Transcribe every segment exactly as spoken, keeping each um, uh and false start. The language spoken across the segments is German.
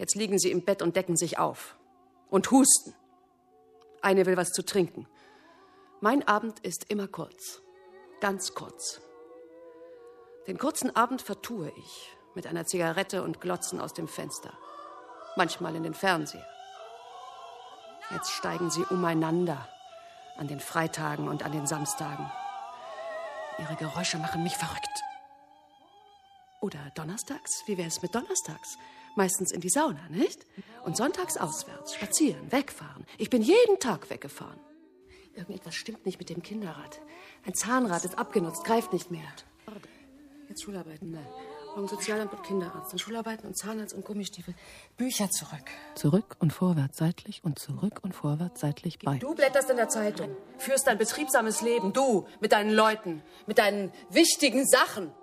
Jetzt liegen sie im Bett und decken sich auf. Und husten. Eine will was zu trinken. Mein Abend ist immer kurz. Ganz kurz. Den kurzen Abend vertue ich mit einer Zigarette und Glotzen aus dem Fenster. Manchmal in den Fernseher. Jetzt steigen sie umeinander an den Freitagen und an den Samstagen. Ihre Geräusche machen mich verrückt. Oder donnerstags? Wie wäre es mit donnerstags? Meistens in die Sauna, nicht? Und sonntags auswärts, spazieren, wegfahren. Ich bin jeden Tag weggefahren. Irgendetwas stimmt nicht mit dem Kinderrad. Ein Zahnrad ist abgenutzt, greift nicht mehr. Jetzt Schularbeiten, nein. Morgen Sozialamt und Kinderarzt. Dann Schularbeiten und Zahnarzt und Gummistiefel. Bücher zurück. Zurück und vorwärts seitlich und zurück und vorwärts seitlich bei. Du blätterst in der Zeitung. Führst dein betriebsames Leben. Du, mit deinen Leuten. Mit deinen wichtigen Sachen.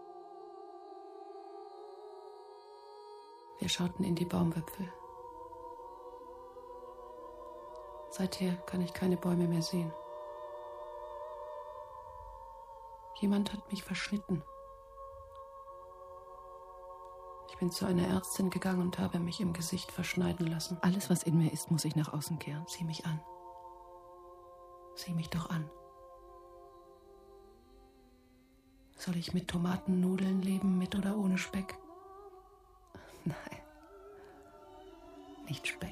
Wir schauten in die Baumwipfel. Seither kann ich keine Bäume mehr sehen. Jemand hat mich verschnitten. Ich bin zu einer Ärztin gegangen und habe mich im Gesicht verschneiden lassen. Alles, was in mir ist, muss ich nach außen kehren. Sieh mich an. Sieh mich doch an. Soll ich mit Tomatennudeln leben, mit oder ohne Speck? Nein, nicht Speck.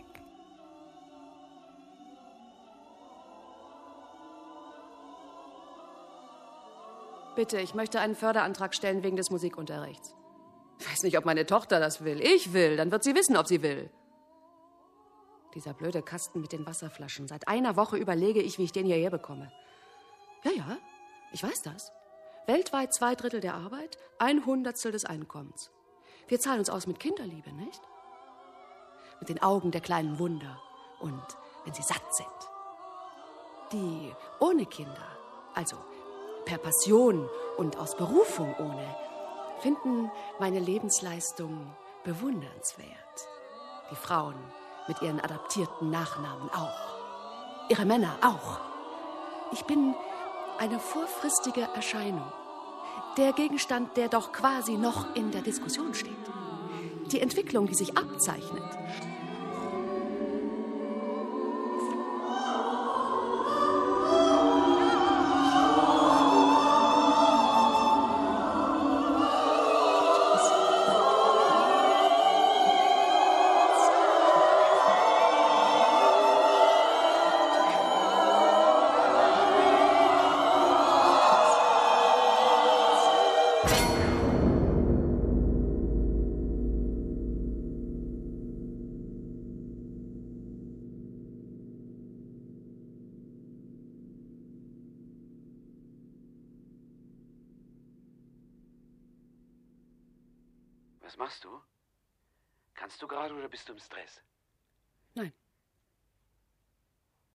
Bitte, ich möchte einen Förderantrag stellen wegen des Musikunterrichts. Ich weiß nicht, ob meine Tochter das will. Ich will, dann wird sie wissen, ob sie will. Dieser blöde Kasten mit den Wasserflaschen. Seit einer Woche überlege ich, wie ich den hierher bekomme. Ja, ja, ich weiß das. Weltweit zwei Drittel der Arbeit, ein Hundertstel des Einkommens. Wir zahlen uns aus mit Kinderliebe, nicht? Mit den Augen der kleinen Wunder. Und wenn sie satt sind. Die ohne Kinder, also per Passion und aus Berufung ohne, finden meine Lebensleistung bewundernswert. Die Frauen mit ihren adaptierten Nachnamen auch. Ihre Männer auch. Ich bin eine vorfristige Erscheinung. Der Gegenstand, der doch quasi noch in der Diskussion steht. Die Entwicklung, die sich abzeichnet. Was machst du? Kannst du gerade oder bist du im Stress? Nein.